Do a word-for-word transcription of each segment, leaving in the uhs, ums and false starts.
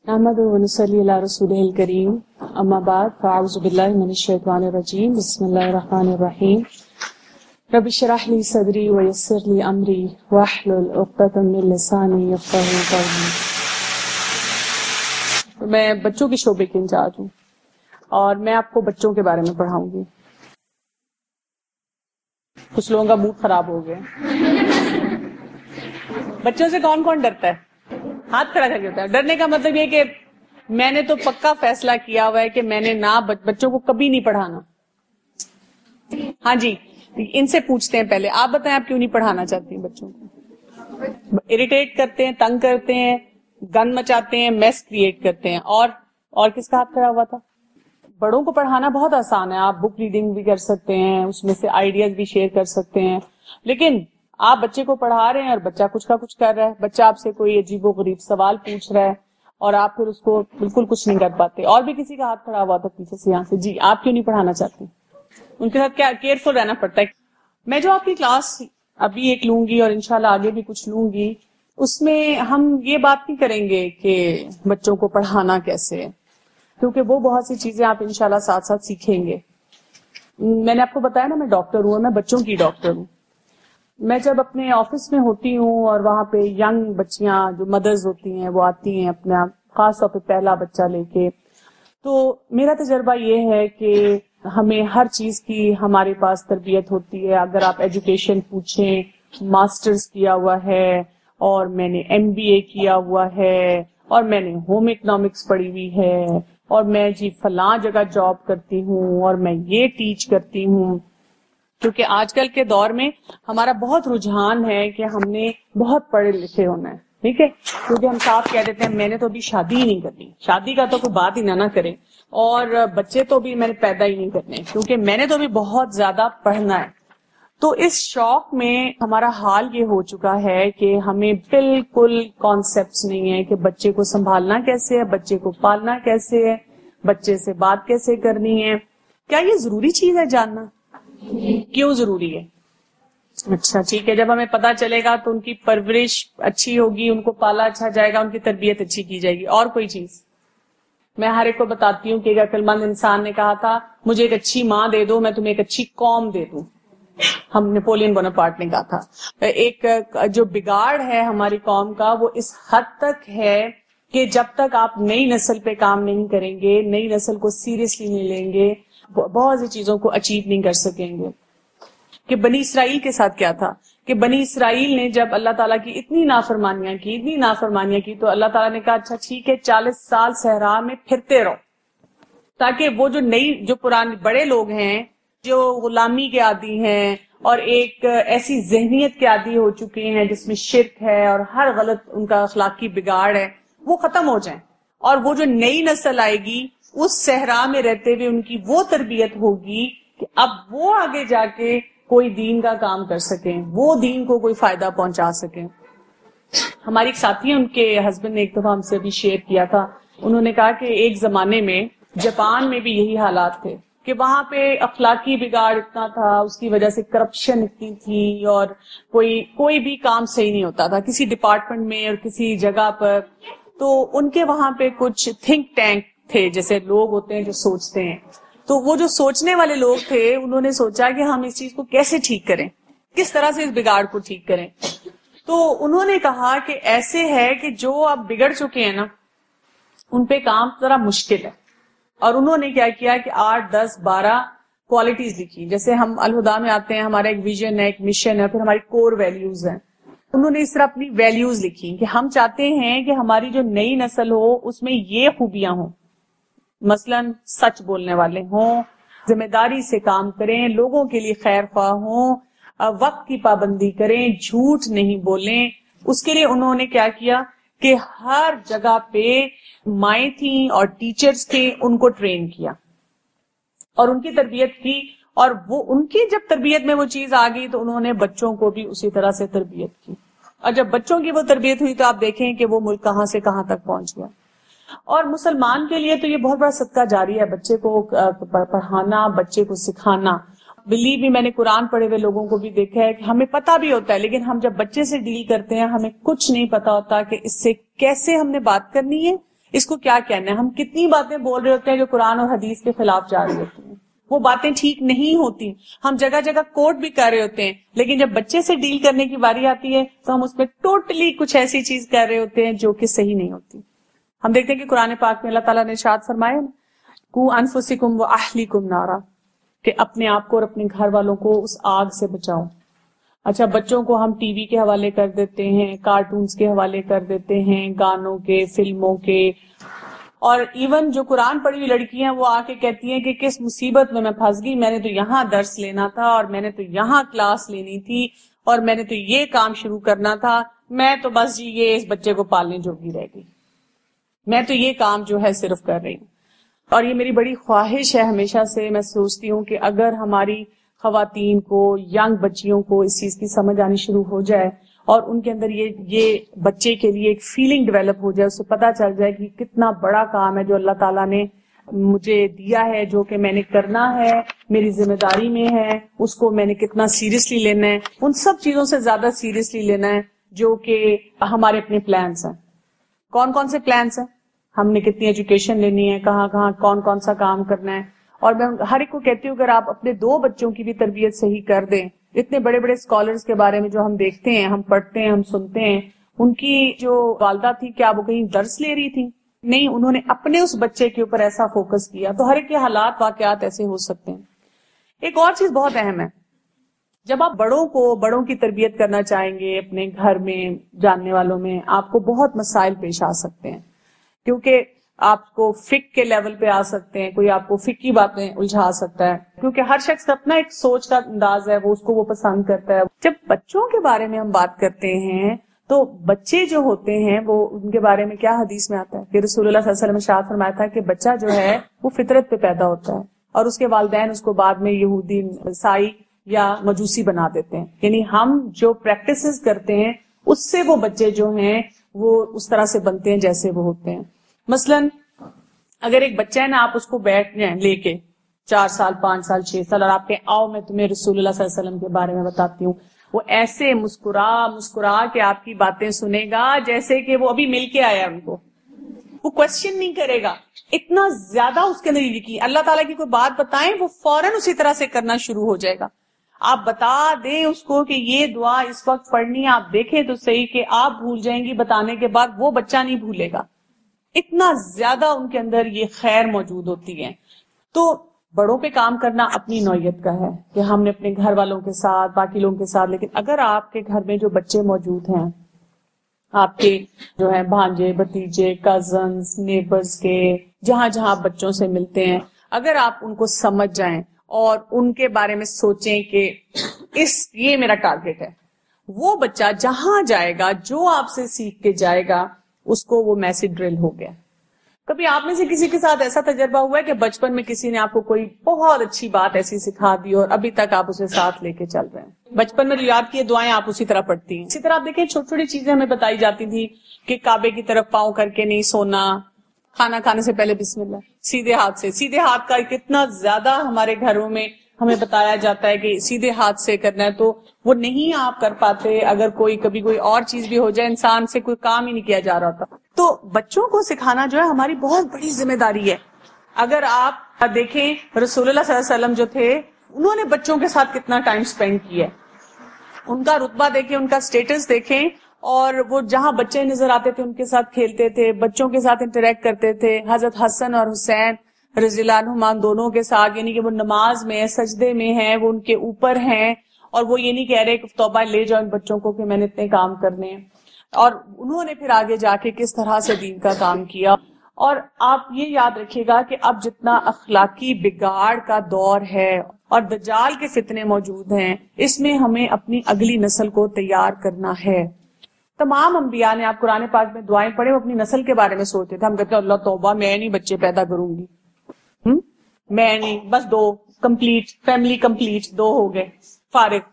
نحمده ونصلي على رسوله الكريم اما بعد فاعوذ بالله من الشيطان الرجيم بسم الله الرحمن الرحيم رب اشرح لي صدري ويسر لي امري واحلل عقدة من لساني يفقهوا قولي. میں بچوں کے شعبے کی انچارج ہوں اور میں آپ کو بچوں کے بارے میں پڑھاؤں گی. کچھ لوگوں کا موڈ خراب ہو گیا. بچوں سے کون کون ڈرتا ہے؟ ہاتھ کھڑا کر کے ہوتا ہے. ڈرنے کا مطلب یہ کہ میں نے تو پکا فیصلہ کیا ہوا ہے کہ میں نے نہ بچوں کو کبھی نہیں پڑھانا. ہاں جی، ان سے پوچھتے ہیں پہلے آپ بتائیں آپ کیوں نہیں پڑھانا چاہتی ہیں بچوں کو؟ اریٹیٹ کرتے ہیں، تنگ کرتے ہیں، گن مچاتے ہیں، میس کریٹ کرتے ہیں. اور اور کس کا ہاتھ کھڑا ہوا تھا؟ بڑوں کو پڑھانا بہت آسان ہے. آپ بک ریڈنگ بھی کر سکتے ہیں، اس میں سے آئیڈیاز بھی شیئر کر سکتے ہیں. لیکن آپ بچے کو پڑھا رہے ہیں اور بچہ کچھ کا کچھ کر رہا ہے. بچہ آپ سے کوئی عجیب و غریب سوال پوچھ رہا ہے اور آپ پھر اس کو بالکل کچھ نہیں کر پاتے. اور بھی کسی کا ہاتھ کھڑا ہوا تھا پیچھے سے یہاں سے. جی آپ کیوں نہیں پڑھانا چاہتی؟ ان کے ساتھ کیا کیئرفل رہنا پڑتا ہے. میں جو آپ کی کلاس ابھی ایک لوں گی اور انشاءاللہ آگے بھی کچھ لوں گی، اس میں ہم یہ بات نہیں کریں گے کہ بچوں کو پڑھانا کیسے ہے، کیونکہ وہ بہت سی چیزیں آپ انشاءاللہ ساتھ ساتھ سیکھیں گے. میں نے آپ کو بتایا نا میں ڈاکٹر ہوں، میں بچوں کی ڈاکٹر ہوں. میں جب اپنے آفس میں ہوتی ہوں اور وہاں پہ ینگ بچیاں جو مدرز ہوتی ہیں وہ آتی ہیں اپنا خاص طور پہ پہلا بچہ لے کے، تو میرا تجربہ یہ ہے کہ ہمیں ہر چیز کی ہمارے پاس تربیت ہوتی ہے. اگر آپ ایجوکیشن پوچھیں، ماسٹرز کیا ہوا ہے اور میں نے ایم بی اے کیا ہوا ہے اور میں نے ہوم اکنامکس پڑھی ہوئی ہے اور میں جی فلاں جگہ جاب کرتی ہوں اور میں یہ ٹیچ کرتی ہوں. کیونکہ آج کل کے دور میں ہمارا بہت رجحان ہے کہ ہم نے بہت پڑھے لکھے ہونا ہے، ٹھیک ہے، کیونکہ ہم صاف کہہ دیتے ہیں میں نے تو ابھی شادی ہی نہیں کرنی، شادی کا تو کوئی بات ہی نہ نہ کرے، اور بچے تو بھی میں نے پیدا ہی نہیں کرنے کیونکہ میں نے تو ابھی بہت زیادہ پڑھنا ہے. تو اس شوق میں ہمارا حال یہ ہو چکا ہے کہ ہمیں بالکل کانسیپٹس نہیں ہے کہ بچے کو سنبھالنا کیسے ہے، بچے کو پالنا کیسے ہے، بچے سے بات کیسے کرنی ہے. کیا یہ ضروری چیز ہے جاننا؟ کیوں ضروری ہے؟ اچھا ٹھیک ہے، جب ہمیں پتا چلے گا تو ان کی پرورش اچھی ہوگی، ان کو پالا اچھا جائے گا، ان کی تربیت اچھی کی جائے گی. اور کوئی چیز میں ہر ایک کو بتاتی ہوں کہ ایک عقل مند انسان نے کہا تھا مجھے ایک اچھی ماں دے دو میں تمہیں ایک اچھی قوم دے دوں. ہم نیپولین بوناپارٹ نے کہا تھا. ایک جو بگاڑ ہے ہماری قوم کا وہ اس حد تک ہے کہ جب تک آپ نئی نسل پہ کام نہیں کریں گے، نئی نسل کو سیریسلی نہیں لیں گے، بہت سی چیزوں کو اچیو نہیں کر سکیں گے. کہ بنی اسرائیل کے ساتھ کیا تھا کہ بنی اسرائیل نے جب اللہ تعالیٰ کی اتنی نافرمانیاں کی اتنی نافرمانیاں کی تو اللہ تعالیٰ نے کہا اچھا ٹھیک ہے چالیس سال صحرا میں پھرتے رہو، تاکہ وہ جو نئی جو پرانے بڑے لوگ ہیں جو غلامی کے عادی ہیں اور ایک ایسی ذہنیت کے عادی ہو چکے ہیں جس میں شرک ہے اور ہر غلط ان کا اخلاقی بگاڑ ہے، وہ ختم ہو جائیں. اور وہ جو نئی نسل آئے گی اس صحرا میں رہتے ہوئے ان کی وہ تربیت ہوگی کہ اب وہ آگے جا کے کوئی دین کا کام کر سکیں، وہ دین کو کوئی فائدہ پہنچا سکیں. ہماری ایک ساتھی ہیں، ان کے ہسبینڈ نے ایک دفعہ ہم سے بھی شیئر کیا تھا، انہوں نے کہا کہ ایک زمانے میں جاپان میں بھی یہی حالات تھے کہ وہاں پہ اخلاقی بگاڑ اتنا تھا، اس کی وجہ سے کرپشن اتنی تھی اور کوئی کوئی بھی کام صحیح نہیں ہوتا تھا کسی ڈپارٹمنٹ میں اور کسی جگہ پر. تو ان کے وہاں پہ کچھ تھنک ٹینک تھے، جیسے لوگ ہوتے ہیں جو سوچتے ہیں. تو وہ جو سوچنے والے لوگ تھے انہوں نے سوچا کہ ہم اس چیز کو کیسے ٹھیک کریں، کس طرح سے اس بگاڑ کو ٹھیک کریں. تو انہوں نے کہا کہ ایسے ہے کہ جو اب بگڑ چکے ہیں نا ان پہ کام ذرا مشکل ہے. اور انہوں نے کیا کیا کہ آٹھ دس بارہ کوالٹیز لکھی، جیسے ہم الہدا میں آتے ہیں ہمارا ایک ویژن ہے، ایک مشن ہے، پھر ہماری کور ویلیوز ہیں. انہوں نے اس طرح اپنی ویلیوز لکھی کہ ہم چاہتے ہیں کہ ہماری جو نئی نسل ہو اس میں یہ خوبیاں ہوں، مثلاً سچ بولنے والے ہوں، ذمہ داری سے کام کریں، لوگوں کے لیے خیر خواہ ہوں، وقت کی پابندی کریں، جھوٹ نہیں بولیں. اس کے لیے انہوں نے کیا کیا کہ ہر جگہ پہ مائیں تھیں اور ٹیچرز تھے، ان کو ٹرین کیا اور ان کی تربیت کی. اور وہ ان کی جب تربیت میں وہ چیز آ گئی تو انہوں نے بچوں کو بھی اسی طرح سے تربیت کی. اور جب بچوں کی وہ تربیت ہوئی تو آپ دیکھیں کہ وہ ملک کہاں سے کہاں تک پہنچ گیا. اور مسلمان کے لیے تو یہ بہت بڑا صدقہ جاری ہے، بچے کو پڑھانا، بچے کو سکھانا. بلیو بھی میں نے قرآن پڑھے ہوئے لوگوں کو بھی دیکھا ہے کہ ہمیں پتہ بھی ہوتا ہے لیکن ہم جب بچے سے ڈیل کرتے ہیں ہمیں کچھ نہیں پتا ہوتا کہ اس سے کیسے ہم نے بات کرنی ہے، اس کو کیا کہنا ہے. ہم کتنی باتیں بول رہے ہوتے ہیں جو قرآن اور حدیث کے خلاف جا رہی ہوتی ہیں, وہ باتیں ٹھیک نہیں ہوتی. ہم جگہ جگہ کوٹ بھی کر رہے ہوتے ہیں, لیکن جب بچے سے ڈیل کرنے کی باری آتی ہے تو ہم اس میں ٹوٹلی کچھ ایسی چیز کر رہے ہوتے ہیں جو کہ صحیح نہیں ہوتی. ہم دیکھتے ہیں کہ قرآن پاک میں اللہ تعالیٰ نے ارشاد فرمایا نا, قو انفسکم و اہلیکم نارا, کہ اپنے آپ کو اور اپنے گھر والوں کو اس آگ سے بچاؤ. اچھا, بچوں کو ہم ٹی وی کے حوالے کر دیتے ہیں, کارٹونز کے حوالے کر دیتے ہیں, گانوں کے, فلموں کے, اور ایون جو قرآن پڑھی ہوئی لڑکیاں وہ آ کے کہتی ہیں کہ کس مصیبت میں میں پھنس گئی, میں نے تو یہاں درس لینا تھا, اور میں نے تو یہاں کلاس لینی تھی, اور میں نے تو یہ کام شروع کرنا تھا, میں تو بس جی یہ اس بچے کو پالنے جوگی رہ گئی, میں تو یہ کام جو ہے صرف کر رہی ہوں. اور یہ میری بڑی خواہش ہے ہمیشہ سے, میں سوچتی ہوں کہ اگر ہماری خواتین کو, ینگ بچیوں کو اس چیز کی سمجھ آنی شروع ہو جائے, اور ان کے اندر یہ یہ بچے کے لیے ایک فیلنگ ڈیولپ ہو جائے, اسے پتا چل جائے کہ کتنا بڑا کام ہے جو اللہ تعالیٰ نے مجھے دیا ہے, جو کہ میں نے کرنا ہے, میری ذمہ داری میں ہے, اس کو میں نے کتنا سیریسلی لینا ہے, ان سب چیزوں سے زیادہ سیریسلی لینا ہے جو کہ ہمارے اپنے پلانس ہیں. کون کون سے پلانس ہیں, ہم نے کتنی ایجوکیشن لینی ہے, کہاں کہاں کون کون سا کام کرنا ہے. اور میں ہر ایک کو کہتی ہوں اگر آپ اپنے دو بچوں کی بھی تربیت صحیح کر دیں, اتنے بڑے بڑے اسکالرز کے بارے میں جو ہم دیکھتے ہیں, ہم پڑھتے ہیں, ہم سنتے ہیں, ان کی جو والدہ تھی کیا وہ کہیں درس لے رہی تھی؟ نہیں, انہوں نے اپنے اس بچے کے اوپر ایسا فوکس کیا. تو ہر ایک کے حالات واقعات ایسے ہو سکتے ہیں. ایک اور چیز بہت اہم ہے, جب آپ بڑوں کو بڑوں کی تربیت کرنا چاہیں گے اپنے گھر میں, جاننے والوں میں, آپ کو بہت مسائل پیش آ سکتے ہیں, کیونکہ آپ کو فک کے لیول پہ آ سکتے ہیں, کوئی آپ کو فک کی باتیں الجھا سکتا ہے, کیونکہ ہر شخص اپنا ایک سوچ کا انداز ہے, وہ اس کو وہ پسند کرتا ہے. جب بچوں کے بارے میں ہم بات کرتے ہیں تو بچے جو ہوتے ہیں وہ ان کے بارے میں کیا حدیث میں آتا ہے کہ رسول اللہ صلی اللہ علیہ وسلم نے ارشاد فرمایا تھا کہ بچہ جو ہے وہ فطرت پہ پیدا ہوتا ہے, اور اس کے والدین اس کو بعد میں یہودی, عیسائی یا مجوسی بنا دیتے ہیں. یعنی ہم جو پریکٹسز کرتے ہیں اس سے وہ بچے جو ہیں وہ اس طرح سے بنتے ہیں جیسے وہ ہوتے ہیں. مثلاً اگر ایک بچہ ہے نا, آپ اس کو بیٹھ جائیں لے کے چار سال, پانچ سال, چھ سال, اور آپ کے آؤ میں تمہیں رسول اللہ صلی اللہ علیہ وسلم کے بارے میں بتاتی ہوں, وہ ایسے مسکرا مسکرا کے آپ کی باتیں سنے گا جیسے کہ وہ ابھی مل کے آیا ان کو. وہ کوشچن نہیں کرے گا, اتنا زیادہ اس کے اندر یقین. اللہ تعالیٰ کی کوئی بات بتائیں وہ فوراً اسی طرح سے کرنا شروع ہو جائے گا. آپ بتا دیں اس کو کہ یہ دعا اس وقت پڑھنی ہے, آپ دیکھیں تو صحیح کہ آپ بھول جائیں گی بتانے کے بعد, وہ بچہ نہیں بھولے گا. اتنا زیادہ ان کے اندر یہ خیر موجود ہوتی ہے. تو بڑوں پہ کام کرنا اپنی نوعیت کا ہے کہ ہم نے اپنے گھر والوں کے ساتھ, باقی لوگوں کے ساتھ, لیکن اگر آپ کے گھر میں جو بچے موجود ہیں, آپ کے جو ہے بھانجے, بھتیجے, کزنز, نیبرز کے, جہاں جہاں آپ بچوں سے ملتے ہیں, اگر آپ ان کو سمجھ جائیں اور ان کے بارے میں سوچیں کہ اس یہ میرا ٹارگٹ ہے, وہ بچہ جہاں جائے گا جو آپ سے سیکھ کے جائے گا اس کو وہ میسج ڈرل ہو گیا. کبھی آپ میں سے کسی کے ساتھ ایسا تجربہ ہوا ہے کہ بچپن میں کسی نے آپ کو کوئی بہت اچھی بات ایسی سکھا دی اور ابھی تک آپ اسے ساتھ لے کے چل رہے ہیں؟ بچپن میں جو یاد کی دعائیں آپ اسی طرح پڑھتی ہیں. اسی طرح آپ دیکھیں چھوٹی چھوٹی چیزیں ہمیں بتائی جاتی تھی کہ کعبے کی طرف پاؤں کر کے نہیں سونا, کھانا کھانے سے پہلے بسم اللہ, سیدھے ہاتھ سے. سیدھے ہاتھ کا کتنا زیادہ ہمارے گھروں میں ہمیں بتایا جاتا ہے کہ سیدھے ہاتھ سے کرنا ہے, تو وہ نہیں آپ کر پاتے. اگر کوئی کبھی کوئی اور چیز بھی ہو جائے, انسان سے کوئی کام ہی نہیں کیا جا رہا ہوتا. تو بچوں کو سکھانا جو ہے ہماری بہت بڑی ذمہ داری ہے. اگر آپ دیکھیں رسول اللہ صلی اللہ علیہ وسلم جو تھے, انہوں نے بچوں کے ساتھ کتنا ٹائم سپینڈ کیا ہے. ان کا رتبہ دیکھیں, ان کا سٹیٹس دیکھیں, اور وہ جہاں بچے نظر آتے تھے ان کے ساتھ کھیلتے تھے, بچوں کے ساتھ انٹریکٹ کرتے تھے. حضرت حسن اور حسین رضی اللہ عنہما دونوں کے ساتھ, یعنی کہ وہ نماز میں, سجدے میں ہیں, وہ ان کے اوپر ہیں, اور وہ یہ نہیں کہہ رہے کہ توبہ لے جاؤ ان بچوں کو کہ میں نے اتنے کام کرنے ہیں. اور انہوں نے پھر آگے جا کے کس طرح سے دین کا کام کیا. اور آپ یہ یاد رکھیے گا کہ اب جتنا اخلاقی بگاڑ کا دور ہے اور دجال کے فتنے موجود ہیں, اس میں ہمیں اپنی اگلی نسل کو تیار کرنا ہے. تمام انبیاء نے, آپ قرآن پاک میں دعائیں پڑھے, وہ اپنی نسل کے بارے میں سوچتے تھے. ہم کہتے ہیں اللہ توبہ, میں نہیں بچے پیدا کروں گی, ہم میں نہیں, بس دو کمپلیٹ, فیملی کمپلیٹ, دو ہو گئے فارغ.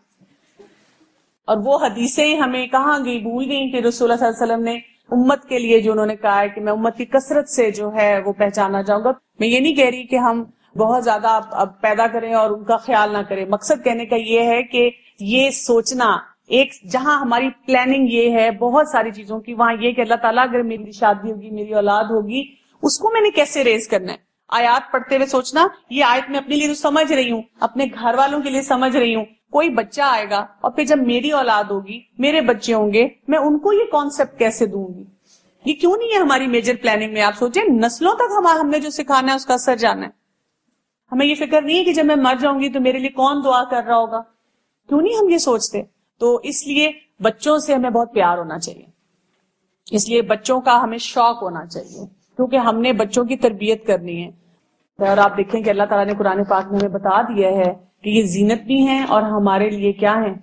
اور وہ حدیثیں ہمیں کہاں گئی, بھول گئی کہ رسول اللہ صلی اللہ علیہ وسلم نے امت کے لیے جو انہوں نے کہا ہے کہ میں امت کی کثرت سے جو ہے وہ پہچانا جاؤں گا. میں یہ نہیں کہہ رہی کہ ہم بہت زیادہ اب پیدا کریں اور ان کا خیال نہ کریں. مقصد کہنے کا یہ ہے کہ یہ سوچنا ایک جہاں ہماری پلاننگ یہ ہے بہت ساری چیزوں کی، وہاں یہ کہ اللہ تعالیٰ اگر میری شادی ہوگی، میری اولاد ہوگی، اس کو میں نے کیسے ریز کرنا ہے. آیات پڑھتے ہوئے سوچنا یہ آیت میں اپنے لیے تو سمجھ رہی ہوں، اپنے گھر والوں کے لیے سمجھ رہی ہوں، کوئی بچہ آئے گا اور پھر جب میری اولاد ہوگی، میرے بچے ہوں گے، میں ان کو یہ کانسیپٹ کیسے دوں گی. یہ کیوں نہیں ہے ہماری میجر پلاننگ میں؟ آپ سوچیں نسلوں تک ہم ہم نے جو سکھانا ہے اس کا اثر جانا ہے. ہمیں یہ فکر نہیں ہے کہ جب میں مر جاؤں گی تو میرے لیے کون دعا کر رہا ہوگا. کیوں نہیں ہم یہ سوچتے؟ تو اس لیے بچوں سے ہمیں بہت پیار ہونا چاہیے، اس لیے بچوں کا ہمیں شوق ہونا چاہیے، کیونکہ ہم نے بچوں کی تربیت کرنی ہے. اور آپ دیکھیں کہ اللہ تعالیٰ نے قرآن پاک میں ہمیں بتا دیا ہے کہ یہ زینت بھی ہیں اور ہمارے لیے کیا ہیں؟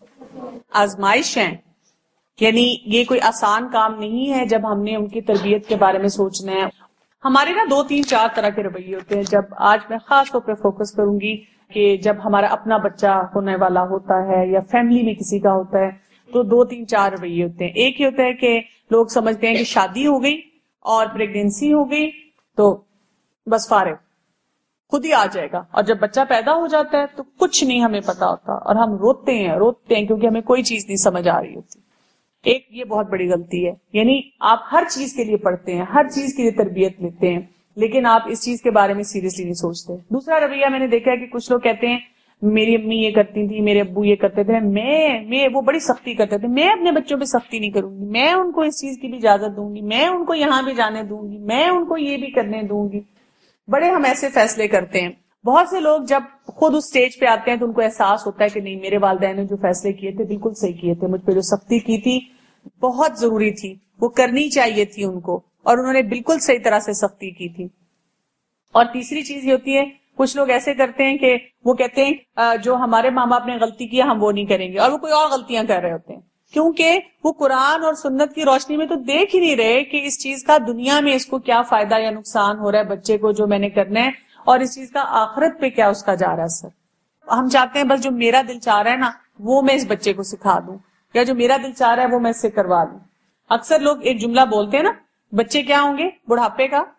آزمائش ہیں. یعنی یہ کوئی آسان کام نہیں ہے جب ہم نے ان کی تربیت کے بارے میں سوچنا ہے. ہمارے نا دو تین چار طرح کے رویے ہوتے ہیں. جب آج میں خاص طور پہ فوکس کروں گی کہ جب ہمارا اپنا بچہ ہونے والا ہوتا ہے یا فیملی میں کسی کا ہوتا ہے تو دو تین چار رویے ہوتے ہیں. ایک یہ ہوتا ہے کہ لوگ سمجھتے ہیں کہ شادی ہو گئی اور پریگنینسی ہو گئی تو بس فارغ خود ہی آ جائے گا، اور جب بچہ پیدا ہو جاتا ہے تو کچھ نہیں ہمیں پتا ہوتا اور ہم روتے ہیں روتے ہیں کیونکہ ہمیں کوئی چیز نہیں سمجھ آ رہی ہوتی. ایک یہ بہت بڑی غلطی ہے. یعنی آپ ہر چیز کے لیے پڑھتے ہیں، ہر چیز کے لیے تربیت لیتے ہیں، لیکن آپ اس چیز کے بارے میں سیریسلی نہیں سوچتے. دوسرا رویہ میں نے دیکھا ہے کہ کچھ لوگ کہتے ہیں میری امی یہ کرتی تھی، میرے ابو یہ کرتے تھے، میں میں وہ بڑی سختی کرتے تھے، میں اپنے بچوں پہ سختی نہیں کروں گی، میں ان کو اس چیز کی بھی اجازت دوں گی، میں ان کو یہاں بھی جانے دوں گی، میں ان کو یہ بھی کرنے دوں گی. بڑے ہم ایسے فیصلے کرتے ہیں. بہت سے لوگ جب خود اس سٹیج پہ آتے ہیں تو ان کو احساس ہوتا ہے کہ نہیں، میرے والدین نے جو فیصلے کیے تھے بالکل صحیح کیے تھے، مجھ پہ جو سختی کی تھی بہت ضروری تھی، وہ کرنی چاہیے تھی ان کو، اور انہوں نے بالکل صحیح طرح سے سختی کی تھی. اور تیسری چیز یہ ہوتی ہے کچھ لوگ ایسے کرتے ہیں کہ وہ کہتے ہیں جو ہمارے ماں باپ نے غلطی کی ہم وہ نہیں کریں گے، اور وہ کوئی اور غلطیاں کر رہے ہوتے ہیں کیونکہ وہ قرآن اور سنت کی روشنی میں تو دیکھ ہی نہیں رہے کہ اس چیز کا دنیا میں اس کو کیا فائدہ یا نقصان ہو رہا ہے بچے کو جو میں نے کرنا ہے، اور اس چیز کا آخرت پہ کیا اس کا جا رہا ہے اثر. ہم چاہتے ہیں بس جو میرا دل چاہ رہا ہے نا وہ میں اس بچے کو سکھا دوں، یا جو میرا دل چاہ رہا ہے وہ میں اس سے کروا دوں. اکثر لوگ ایک جملہ بولتے ہیں نا، بچے کیا ہوں گے؟ بڑھاپے کا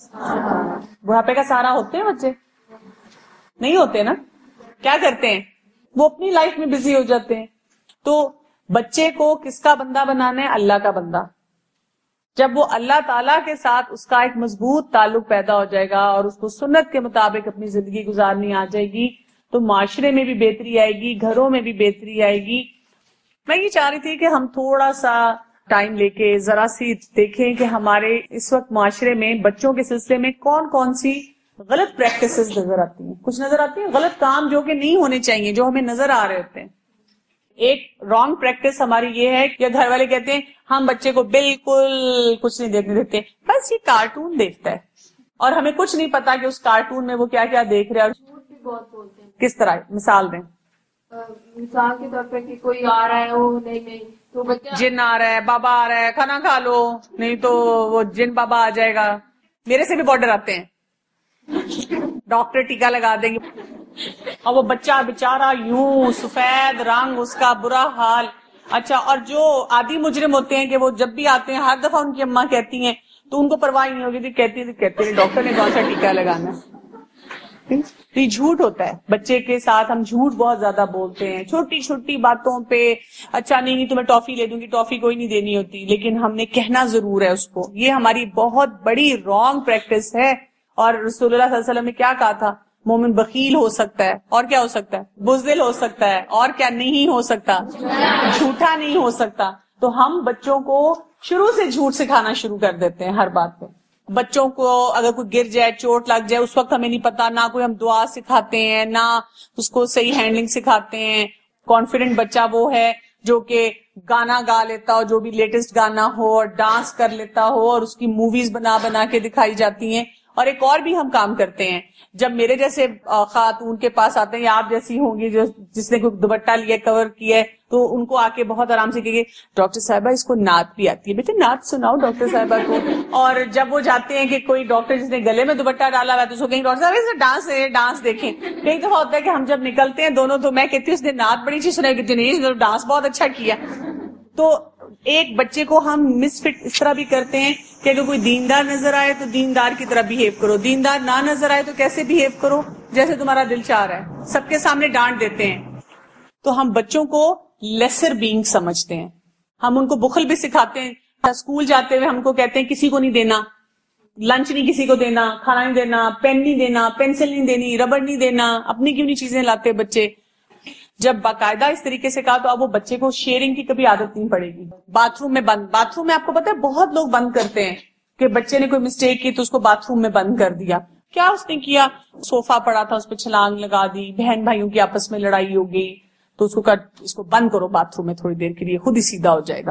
بڑھاپے کا سہارا ہوتے ہیں بچے؟ نہیں ہوتے نا. کیا کرتے ہیں؟ وہ اپنی لائف میں بزی ہو جاتے ہیں. تو بچے کو کس کا بندہ بنانا ہے؟ اللہ کا بندہ. جب وہ اللہ تعالیٰ کے ساتھ اس کا ایک مضبوط تعلق پیدا ہو جائے گا اور اس کو سنت کے مطابق اپنی زندگی گزارنی آ جائے گی تو معاشرے میں بھی بہتری آئے گی، گھروں میں بھی بہتری آئے گی. میں یہ چاہ رہی تھی کہ ہم تھوڑا سا ٹائم لے کے ذرا سی دیکھیں کہ ہمارے اس وقت معاشرے میں بچوں کے سلسلے میں کون کون سی غلط پریکٹسز نظر آتی ہیں. کچھ نظر آتی ہیں غلط کام جو کہ نہیں ہونے چاہیے، جو ہمیں نظر آ رہے ہوتے ہیں. ایک رانگ پریکٹس ہماری یہ ہے کہ گھر والے کہتے ہیں ہم بچے کو بالکل کچھ نہیں دیکھنے دیتے، بس یہ کارٹون دیکھتا ہے، اور ہمیں کچھ نہیں پتا کہ اس کارٹون میں وہ کیا کیا دیکھ رہے ہیں. جھوٹ بھی بہت بولتے ہیں. کس طرح؟ مثال دیں. مثال کے طور پہ کہ کوئی آ رہا ہے وہ نہیں نہیں تو بچہ جن آ رہا ہے، بابا آ رہا ہے، کھانا کھا لو نہیں تو وہ جن بابا آ جائے گا. میرے سے بھی بہت ڈراتے ہیں، ڈاکٹر ٹیکا لگا دیں گے، اور وہ بچہ بےچارا یوں سفید رنگ، اس کا برا حال. اچھا، اور جو عادی مجرم ہوتے ہیں کہ وہ جب بھی آتے ہیں ہر دفعہ ان کی اماں کہتی ہیں تو ان کو پرواہ نہیں ہوگی، کہتی تھی کہتے ہیں ڈاکٹر نے کون سا ٹیکا لگانا ہے. یہ جھوٹ ہوتا ہے. بچے کے ساتھ ہم جھوٹ بہت زیادہ بولتے ہیں چھوٹی چھوٹی باتوں پہ. اچھا نہیں نہیں تمہیں ٹافی لے دوں گی، ٹافی کوئی نہیں دینی ہوتی لیکن ہم نے کہنا ضرور ہے اس کو. یہ ہماری بہت بڑی رانگ پریکٹس ہے. اور رسول اللہ صلی اللہ علیہ وسلم نے کیا کہا تھا؟ مومن بخیل ہو سکتا ہے، اور کیا ہو سکتا ہے؟ بزدل ہو سکتا ہے، اور کیا نہیں ہو سکتا؟ جھوٹا نہیں ہو سکتا. تو ہم بچوں کو شروع سے جھوٹ سکھانا شروع کر دیتے ہیں ہر بات پہ. بچوں کو اگر کوئی گر جائے، چوٹ لگ جائے، اس وقت ہمیں نہیں پتا، نہ کوئی ہم دعا سکھاتے ہیں نہ اس کو صحیح ہینڈلنگ سکھاتے ہیں. کانفیڈنٹ بچہ وہ ہے جو کہ گانا گا لیتا ہو، جو بھی لیٹسٹ گانا ہو، اور ڈانس کر لیتا ہو، اور اس کی موویز بنا بنا کے دکھائی جاتی ہیں. اور ایک اور بھی ہم کام کرتے ہیں، جب میرے جیسے خاتون کے پاس آتے ہیں یا آپ جیسی ہوں گی جو جس نے کوئی دوپٹہ لیا کور کیا ہے تو ان کو آ کے بہت آرام سے کہیں گے ڈاکٹر صاحبہ اس کو نعت بھی آتی ہے، بیٹے نعت سناؤ ڈاکٹر صاحبہ کو. اور جب وہ جاتے ہیں کہ کوئی ڈاکٹر جس نے گلے میں دوپٹہ ڈالا ہوا ہے تو اس کو کہیں ڈاکٹر صاحب اس کا ڈانس ہے، ڈانس دیکھیں. کئی دفعہ ہوتا ہے کہ ہم جب نکلتے ہیں دونوں تو میں کہتی ہوں اس نے نعت بڑی اچھی سنائی، کہتی نہیں ڈانس بہت اچھا کیا. تو ایک بچے کو ہم مس فٹ اس طرح بھی کرتے ہیں کہ اگر کوئی دیندار نظر آئے تو دیندار کی طرح بہیو کرو، دیندار نہ نظر آئے تو کیسے بہیو کرو؟ جیسے تمہارا دل چاہ رہا ہے. سب کے سامنے ڈانٹ دیتے ہیں. تو ہم بچوں کو لیسر بینگ سمجھتے ہیں. ہم ان کو بخل بھی سکھاتے ہیں. اسکول جاتے ہوئے ہم کو کہتے ہیں کسی کو نہیں دینا, لنچ نہیں کسی کو دینا, کھانا نہیں دینا, پین نہیں دینا, پینسل نہیں دینی, ربڑ نہیں دینا. اپنی کیوں نہیں چیزیں لاتے بچے؟ جب باقاعدہ اس طریقے سے کہا تو اب وہ بچے کو شیئرنگ کی کبھی عادت نہیں پڑے گی. باتھ روم میں بند, باتھ روم میں آپ کو پتا ہے بہت لوگ بند کرتے ہیں کہ بچے نے کوئی مسٹیک کی تو اس کو باتھ روم میں بند کر دیا. کیا اس نے کیا؟ صوفہ پڑا تھا اس پہ چھلانگ لگا دی, بہن بھائیوں کی آپس میں لڑائی ہو گئی تو اس کو کہا اس کو بند کرو باتھ روم میں تھوڑی دیر کے لیے, خود ہی سیدھا ہو جائے گا.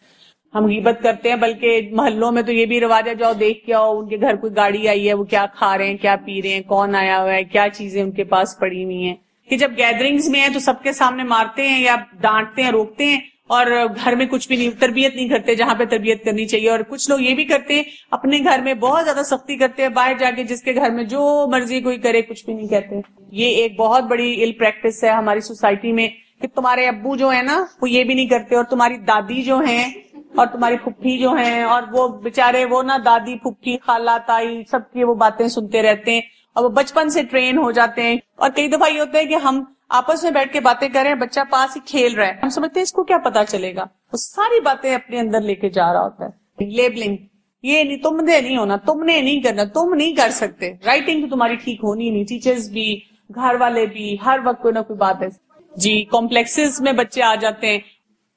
ہم غیبت کرتے ہیں, بلکہ محلوں میں تو یہ بھی رواج ہے جاؤ دیکھ کے آؤ ان کے گھر کوئی گاڑی آئی ہے, وہ کیا کھا رہے ہیں, کیا پی رہے ہیں, کون آیا ہوا ہے, کیا چیزیں ان کے پاس پڑی ہوئی ہیں. کہ جب گیدرنگز میں ہیں تو سب کے سامنے مارتے ہیں یا ڈانٹتے ہیں, روکتے ہیں, اور گھر میں کچھ بھی نہیں, تربیت نہیں کرتے جہاں پہ تربیت کرنی چاہیے. اور کچھ لوگ یہ بھی کرتے ہیں اپنے گھر میں بہت زیادہ سختی کرتے ہیں, باہر جا کے جس کے گھر میں جو مرضی کوئی کرے کچھ بھی نہیں کہتے. یہ ایک بہت بڑی ال پریکٹس ہے ہماری سوسائٹی میں کہ تمہارے ابو جو ہے نا وہ یہ بھی نہیں کرتے, اور تمہاری دادی جو ہیں اور تمہاری پھپھی جو ہیں, اور وہ بےچارے وہ نا دادی پھپھی خالہ تائی سب کی وہ باتیں سنتے رہتے ہیں اور وہ بچپن سے ٹرین ہو جاتے ہیں. اور کئی دفعہ یہ ہوتا ہے کہ ہم آپس میں بیٹھ کے باتیں کر رہے ہیں, بچہ پاس ہی کھیل رہا ہے, ہم سمجھتے ہیں اس کو کیا پتا چلے گا, وہ ساری باتیں اپنے اندر لے کے جا رہا ہوتا ہے. لیبلنگ, یہ نہیں, تم نے نہیں ہونا, تم نے نہیں کرنا, تم نہیں کر سکتے. رائٹنگ تو تمہاری ٹھیک ہونی نہیں, ٹیچرز بھی, گھر والے بھی, ہر وقت کوئی نہ کوئی بات ہے. جی کمپلیکسز میں بچے آ جاتے ہیں,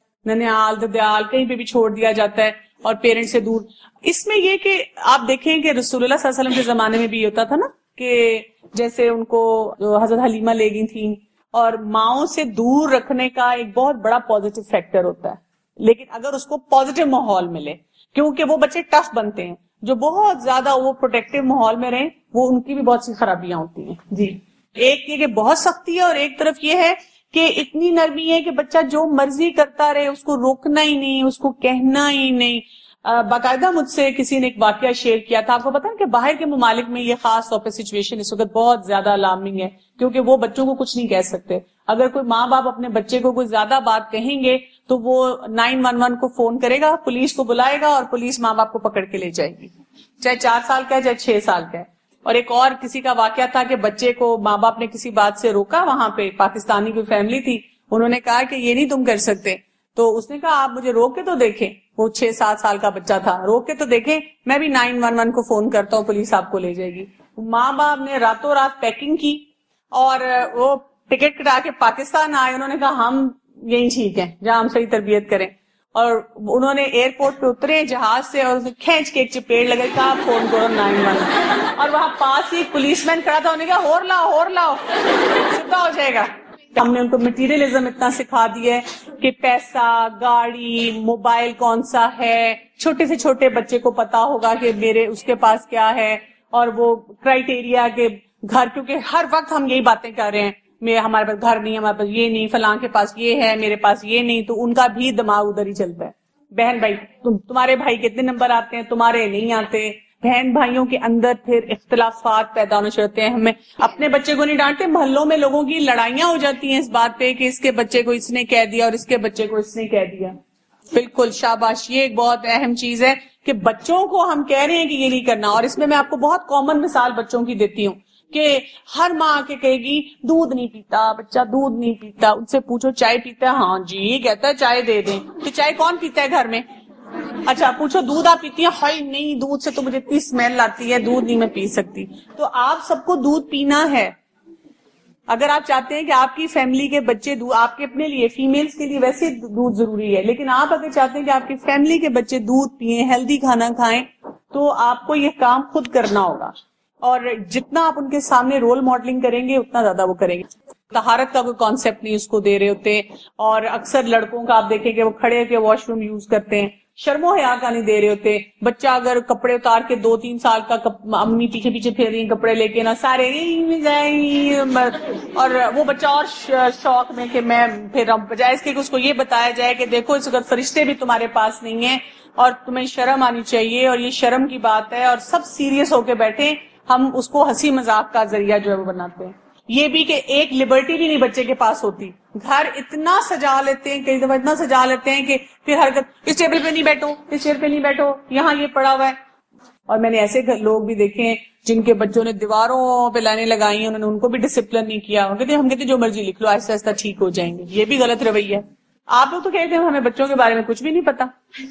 ننیال ددیال کہیں پہ بھی چھوڑ دیا جاتا ہے اور پیرنٹ سے دور. اس میں یہ کہ آپ دیکھیں کہ رسول اللہ صلی اللہ علیہ وسلم کے زمانے میں بھی یہ ہوتا تھا نا کہ جیسے ان کو حضرت حلیمہ لے گئی تھیں, اور ماؤں سے دور رکھنے کا ایک بہت بڑا پازیٹیو فیکٹر ہوتا ہے, لیکن اگر اس کو پازیٹیو ماحول ملے, کیونکہ وہ بچے ٹف بنتے ہیں, جو بہت زیادہ وہ پروٹیکٹیو ماحول میں رہیں وہ ان کی بھی بہت سی خرابیاں ہوتی ہیں. جی ایک یہ کہ بہت سختی ہے, اور ایک طرف یہ ہے کہ اتنی نرمی ہے کہ بچہ جو مرضی کرتا رہے, اس کو روکنا ہی نہیں, اس کو کہنا ہی نہیں. باقاعدہ مجھ سے کسی نے ایک واقعہ شیئر کیا تھا, آپ کو پتا ہے کہ باہر کے ممالک میں یہ خاص طور پہ سچویشن اس وقت بہت زیادہ الارمنگ ہے, کیونکہ وہ بچوں کو کچھ نہیں کہہ سکتے. اگر کوئی ماں باپ اپنے بچے کو کوئی زیادہ بات کہیں گے تو وہ نائن ون ون کو فون کرے گا, پولیس کو بلائے گا, اور پولیس ماں باپ کو پکڑ کے لے جائے گی, چاہے چار سال کا ہے چاہے چھ سال کا ہے. اور ایک اور کسی کا واقعہ تھا کہ بچے کو ماں باپ نے کسی بات سے روکا, وہاں پہ پاکستانی کوئی فیملی تھی, انہوں نے کہا کہ یہ نہیں تم کر سکتے, تو اس نے کہا آپ مجھے روک کے تو دیکھیں. وہ چھ سات سال کا بچہ تھا, روک کے تو دیکھیں, میں بھی نائن ون ون کو فون کرتا ہوں, پولیس آپ کو لے جائے گی. ماں باپ نے راتوں رات پیکنگ کی اور وہ ٹکٹ کٹا کے پاکستان آئے. انہوں نے کہا ہم یہی ٹھیک ہیں جہاں ہم صحیح تربیت کریں, اور انہوں نے ایئرپورٹ پہ اترے جہاز سے اور کھینچ کے ایک چپیڑ لگے, کہا فون کرو نائن ون, اور وہاں پاس ہی ایک پولیس مین کھڑا تھا, انہوں نے کہا ہور لاؤ ہور لاؤ, سیدھا ہو جائے گا. ہم نے ان کو مٹیریلزم اتنا سکھا دیا ہے کہ پیسہ, گاڑی, موبائل کون سا ہے, چھوٹے سے چھوٹے بچے کو پتا ہوگا کہ میرے اس کے پاس کیا ہے, اور وہ کرائٹیریا کے گھر, کیونکہ ہر وقت ہم یہی باتیں کر رہے ہیں, میں ہمارے پاس گھر نہیں, ہمارے پاس یہ نہیں, فلاں کے پاس یہ ہے, میرے پاس یہ نہیں, تو ان کا بھی دماغ ادھر ہی چلتا ہے. بہن بھائی, تم تمہارے بھائی کتنے نمبر آتے ہیں, تمہارے نہیں آتے. بہن بھائیوں کے اندر پھر اختلافات پیدا ہونے شروع ہوتے ہیں. ہمیں اپنے بچے کو نہیں ڈانٹتے, محلوں میں لوگوں کی لڑائیاں ہو جاتی ہیں اس بات پہ کہ اس کے بچے کو اس نے کہہ دیا اور اس کے بچے کو اس نے کہہ دیا. بالکل شاباش, یہ ایک بہت اہم چیز ہے کہ بچوں کو ہم کہہ رہے ہیں کہ یہ نہیں کرنا. اور اس میں میں آپ کو بہت کامن مثال بچوں کی دیتی ہوں کہ ہر ماں آ کے کہے گی دودھ نہیں پیتا بچہ, دودھ نہیں پیتا. ان سے پوچھو چائے پیتا ہے, ہاں جی کہتا ہے چائے دے دیں. تو چائے کون پیتا ہے گھر میں؟ اچھا پوچھو دودھ آپ پیتی ہیں, ہائی نہیں دودھ سے تو مجھے اتنی اسمیل آتی ہے, دودھ نہیں میں پی سکتی. تو آپ سب کو دودھ پینا ہے. اگر آپ چاہتے ہیں کہ آپ کی فیملی کے بچے, آپ کے اپنے لیے فیمیلز کے لیے ویسے دودھ ضروری ہے, لیکن آپ اگر چاہتے ہیں کہ آپ کی فیملی کے بچے دودھ پیئیں, ہیلدی کھانا کھائیں, تو آپ کو یہ کام خود کرنا ہوگا. اور جتنا آپ ان کے سامنے رول ماڈلنگ کریں گے اتنا زیادہ وہ کریں گے. طہارت کا کوئی کانسیپٹ نہیں اس کو دے رہے ہوتے, اور اکثر لڑکوں کا آپ دیکھیں کہ وہ کھڑے ہو کے واش روم یوز کرتے ہیں, شرم و حیا کا نہیں دے رہے ہوتے. بچہ اگر کپڑے اتار کے دو تین سال کا امی پیچھے پیچھے پھیر رہی ہیں کپڑے لے کے نا سارے, اور وہ بچہ اور شوق میں کہ میں پھر بجائے اس کے اس کو یہ بتایا جائے کہ دیکھو اس وقت فرشتے بھی تمہارے پاس نہیں ہیں اور تمہیں شرم آنی چاہیے, اور یہ شرم کی بات ہے, اور سب سیریس ہو کے بیٹھے, ہم اس کو ہنسی مذاق کا ذریعہ جو ہے وہ بناتے ہیں. یہ بھی کہ ایک لبرٹی بھی نہیں بچے کے پاس ہوتی. گھر اتنا سجا لیتے ہیں, کئی دفعہ اتنا سجا لیتے ہیں کہ پھر حرکت اس ٹیبل پہ نہیں بیٹھو, اس چیئر پہ نہیں بیٹھو, یہاں یہ پڑا ہوا ہے. اور میں نے ایسے لوگ بھی دیکھے ہیں جن کے بچوں نے دیواروں پہ لائنیں لگائی ہیں, انہوں نے ان کو بھی ڈسپلن نہیں کیا. وہ کہتے ہیں ہم کہتے ہیں جو مرضی لکھ لو, آہستہ آہستہ ٹھیک ہو جائیں گے. یہ بھی غلط رویہ ہے. آپ لوگ تو کہتے ہیں ہمیں بچوں کے بارے میں کچھ بھی نہیں پتا.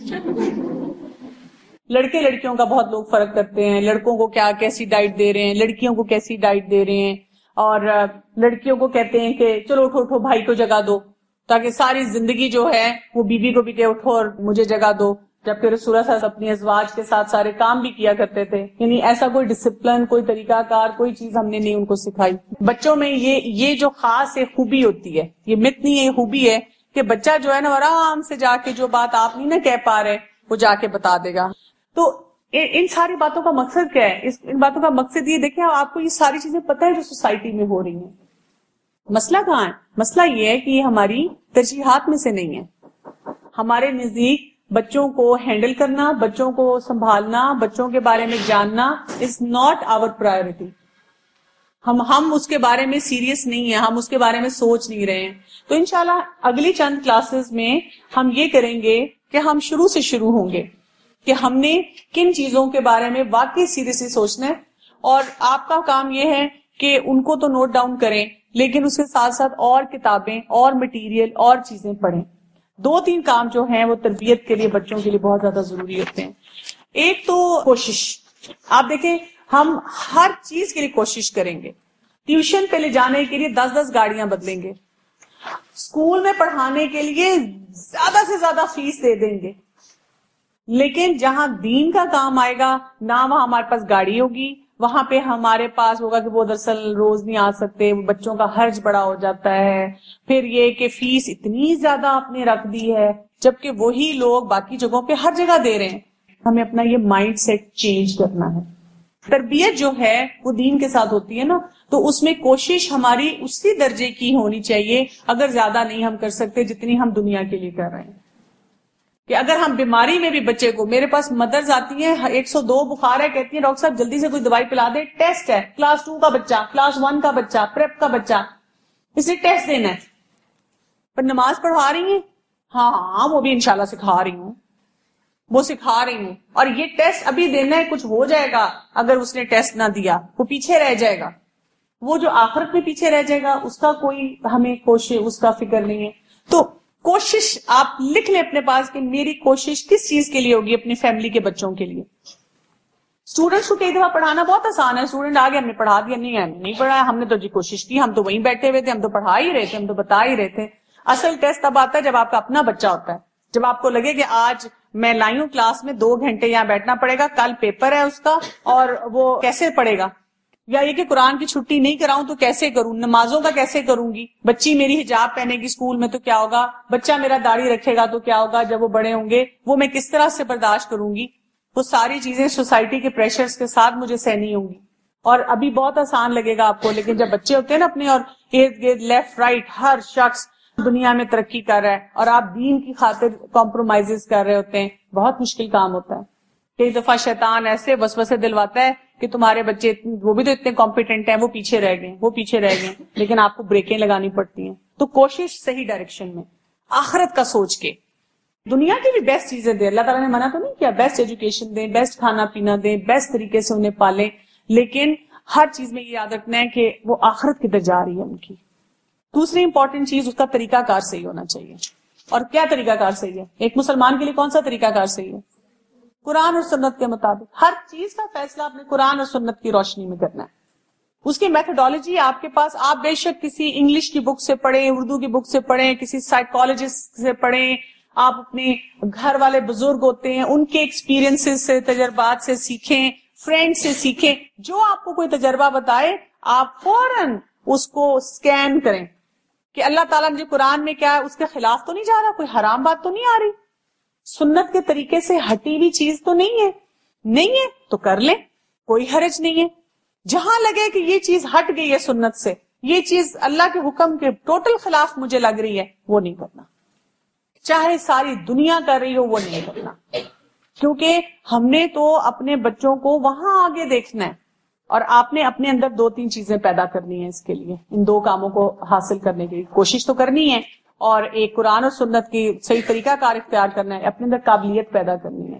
لڑکے لڑکیوں کا بہت لوگ فرق کرتے ہیں, لڑکوں کو کیا کیسی ڈائٹ دے رہے ہیں, لڑکیوں کو کیسی ڈائٹ دے رہے ہیں, اور لڑکیوں کو کہتے ہیں کہ چلو اٹھو اٹھو بھائی کو جگہ دو, تاکہ ساری زندگی جو ہے وہ بیوی کو بھی کہ اٹھو اور مجھے جگہ دو, جبکہ رسول اللہ صلی اللہ علیہ وسلم اپنی ازواج کے ساتھ سارے کام بھی کیا کرتے تھے. یعنی ایسا کوئی ڈسپلن, کوئی طریقہ کار, کوئی چیز ہم نے نہیں ان کو سکھائی. بچوں میں یہ یہ جو خاص ایک خوبی ہوتی ہے, یہ مت نہیں ہے, یہ خوبی ہے کہ بچہ جو ہے نا آرام سے جا کے جو بات آپ نہیں نہ کہہ پا رہے وہ جا کے بتا دے گا. تو ان ساری باتوں کا مقصد کیا ہے؟ ان باتوں کا مقصد یہ دیکھیں آپ کو یہ ساری چیزیں پتہ ہے جو سوسائٹی میں ہو رہی ہیں. مسئلہ کہاں ہے؟ مسئلہ یہ ہے کہ یہ ہماری ترجیحات میں سے نہیں ہے. ہمارے نزدیک بچوں کو ہینڈل کرنا, بچوں کو سنبھالنا, بچوں کے بارے میں جاننا از ناٹ آور پرائورٹی. ہم ہم اس کے بارے میں سیریس نہیں ہیں, ہم اس کے بارے میں سوچ نہیں رہے ہیں. تو انشاءاللہ اگلی چند کلاسز میں ہم یہ کریں گے کہ ہم شروع سے شروع ہوں گے کہ ہم نے کن چیزوں کے بارے میں واقعی سیریسلی سوچنا ہے, اور آپ کا کام یہ ہے کہ ان کو تو نوٹ ڈاؤن کریں, لیکن اس کے ساتھ ساتھ اور کتابیں اور مٹیریل اور چیزیں پڑھیں. دو تین کام جو ہیں وہ تربیت کے لیے بچوں کے لیے بہت زیادہ ضروری ہوتے ہیں. ایک تو کوشش, آپ دیکھیں ہم ہر چیز کے لیے کوشش کریں گے. ٹیوشن پہ لے جانے کے لیے دس دس گاڑیاں بدلیں گے, اسکول میں پڑھانے کے لیے زیادہ سے زیادہ فیس دے دیں گے, لیکن جہاں دین کا کام آئے گا نہ وہاں ہمارے پاس گاڑی ہوگی, وہاں پہ ہمارے پاس ہوگا کہ وہ دراصل روز نہیں آ سکتے, بچوں کا خرچ بڑا ہو جاتا ہے, پھر یہ کہ فیس اتنی زیادہ آپ نے رکھ دی ہے, جبکہ وہی لوگ باقی جگہوں پہ ہر جگہ دے رہے ہیں. ہمیں اپنا یہ مائنڈ سیٹ چینج کرنا ہے. تربیت جو ہے وہ دین کے ساتھ ہوتی ہے نا, تو اس میں کوشش ہماری اسی درجے کی ہونی چاہیے, اگر زیادہ نہیں ہم کر سکتے جتنی ہم دنیا کے لیے کر رہے ہیں. کہ اگر ہم بیماری میں بھی بچے کو, میرے پاس مدرز آتی ہیں ایک سو دو بخار ہے, کہتی ہیں ڈاکٹر صاحب جلدی سے کوئی دوائی پلا دے, ٹیسٹ ہے, کلاس ٹو کا بچہ, کلاس ون کا بچہ, پریپ کا بچہ, اسے ٹیسٹ دینا ہے. پر نماز پڑھا رہی ہیں, ہاں ہاں وہ بھی انشاءاللہ سکھا رہی ہوں, وہ سکھا رہی ہوں, اور یہ ٹیسٹ ابھی دینا ہے, کچھ ہو جائے گا اگر اس نے ٹیسٹ نہ دیا, وہ پیچھے رہ جائے گا. وہ جو آخرت میں پیچھے رہ جائے گا اس کا کوئی ہمیں کوشش, اس کا فکر نہیں ہے. تو کوشش آپ لکھ لیں اپنے پاس کہ میری کوشش کس چیز کے لیے ہوگی, اپنی فیملی کے بچوں کے لیے. اسٹوڈنٹس کو کئی دفعہ پڑھانا بہت آسان ہے, اسٹوڈنٹ آگے ہم نے پڑھا دیا, نہیں ہے نہیں پڑھایا, ہم نے تو جی کوشش کی, ہم تو وہیں بیٹھے ہوئے تھے, ہم تو پڑھا ہی رہے تھے, ہم تو بتا ہی رہے تھے. اصل ٹیسٹ تب آتا ہے جب آپ کا اپنا بچہ ہوتا ہے, جب آپ کو لگے کہ آج میں لائی ہوں کلاس میں دو گھنٹے یہاں بیٹھنا پڑے گا, کل پیپر ہے اس کا, اور وہ کیسے پڑھے گا, یا یہ کہ قرآن کی چھٹی نہیں کراؤں تو کیسے کروں, نمازوں کا کیسے کروں گی, بچی میری حجاب پہنے گی اسکول میں تو کیا ہوگا, بچہ میرا داڑھی رکھے گا تو کیا ہوگا, جب وہ بڑے ہوں گے وہ میں کس طرح سے برداشت کروں گی. وہ ساری چیزیں سوسائٹی کے پریشرز کے ساتھ مجھے سہنی ہوں گی. اور ابھی بہت آسان لگے گا آپ کو, لیکن جب بچے ہوتے ہیں نا اپنے, اور ارد گرد لیفٹ رائٹ ہر شخص دنیا میں ترقی کر رہا ہے اور آپ دین کی خاطر کمپرومائز کر رہے ہوتے ہیں, بہت مشکل کام ہوتا ہے. کئی دفعہ شیطان ایسے وسوسے دلواتا ہے کہ تمہارے بچے وہ بھی تو اتنے کمپیٹنٹ ہیں, وہ پیچھے رہ گئے وہ پیچھے رہ گئے لیکن آپ کو بریکیں لگانی پڑتی ہیں. تو کوشش صحیح ڈائریکشن میں, آخرت کا سوچ کے, دنیا کی بھی بیسٹ چیزیں دیں. اللہ تعالیٰ نے منع تو نہیں کیا, بیسٹ ایجوکیشن دیں, بیسٹ کھانا پینا دیں, بیسٹ طریقے سے انہیں پالیں, لیکن ہر چیز میں یہ یاد رکھنا ہے کہ وہ آخرت کی طرف جا رہی ہے ان کی. دوسری امپورٹنٹ چیز, اس کا طریقہ کار صحیح ہونا چاہیے. اور کیا طریقہ کار صحیح ہے؟ ایک مسلمان کے لیے کون سا طریقہ کار صحیح ہے؟ قرآن اور سنت کے مطابق. ہر چیز کا فیصلہ آپ نے قرآن اور سنت کی روشنی میں کرنا ہے. اس کی میتھڈالوجی آپ کے پاس, آپ بے شک کسی انگلش کی بک سے پڑھیں, اردو کی بک سے پڑھیں, کسی سائیکالوجسٹ سے پڑھیں, آپ اپنے گھر والے بزرگ ہوتے ہیں ان کے ایکسپیرینس سے, تجربات سے سیکھیں, فرینڈ سے سیکھیں. جو آپ کو کوئی تجربہ بتائے آپ فوراً اس کو سکین کریں کہ اللہ تعالیٰ نے جو قرآن میں کیا ہے اس کے خلاف تو نہیں جا رہا, کوئی حرام بات تو نہیں آ رہی, سنت کے طریقے سے ہٹی ہوئی چیز تو نہیں ہے. نہیں ہے تو کر لیں, کوئی حرج نہیں ہے. جہاں لگے کہ یہ چیز ہٹ گئی ہے سنت سے, یہ چیز اللہ کے حکم کے ٹوٹل خلاف مجھے لگ رہی ہے, وہ نہیں کرنا. چاہے ساری دنیا کر رہی ہو وہ نہیں کرنا, کیونکہ ہم نے تو اپنے بچوں کو وہاں آگے دیکھنا ہے, اور آپ نے اپنے اندر دو تین چیزیں پیدا کرنی ہیں اس کے لیے. ان دو کاموں کو حاصل کرنے کے لیے کوشش تو کرنی ہے, اور ایک قرآن اور سنت کی صحیح طریقہ کار اختیار کرنا ہے, اپنے اندر قابلیت پیدا کرنی ہے.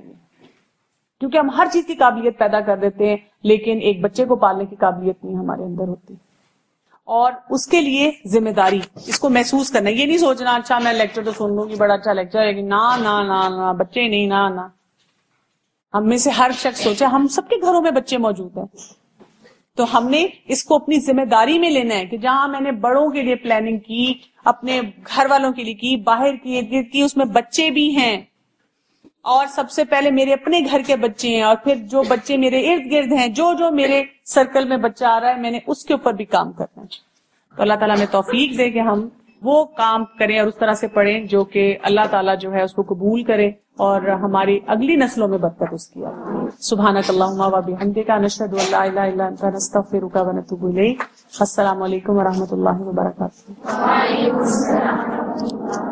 کیونکہ ہم ہر چیز کی قابلیت پیدا کر دیتے ہیں لیکن ایک بچے کو پالنے کی قابلیت نہیں ہمارے اندر ہوتی. اور اس کے لیے ذمہ داری اس کو محسوس کرنا. یہ نہیں سوچنا اچھا میں لیکچر تو سن لوں گی, بڑا اچھا لیکچر ہے, نہ نہ نہ نہ بچے نہیں, نہ نہ ہم میں سے ہر شخص سوچے, ہم سب کے گھروں میں بچے موجود ہیں, تو ہم نے اس کو اپنی ذمہ داری میں لینا ہے کہ جہاں میں نے بڑوں کے لیے پلاننگ کی, اپنے گھر والوں کے لیے کی, باہر کی ارد گرد کی, اس میں بچے بھی ہیں, اور سب سے پہلے میرے اپنے گھر کے بچے ہیں, اور پھر جو بچے میرے ارد گرد ہیں, جو جو میرے سرکل میں بچہ آ رہا ہے, میں نے اس کے اوپر بھی کام کرنا ہے. تو اللہ تعالیٰ ہمیں توفیق دے کہ ہم وہ کام کریں اور اس طرح سے پڑھیں جو کہ اللہ تعالیٰ جو ہے اس کو قبول کرے اور ہماری اگلی نسلوں میں برکت اس کی آئے. سبحانک اللہم و بحمدک نشہد ان لا الہ الا انت نستغفرک و نتوب الیک. السلام علیکم و رحمۃ اللہ وبرکاتہ.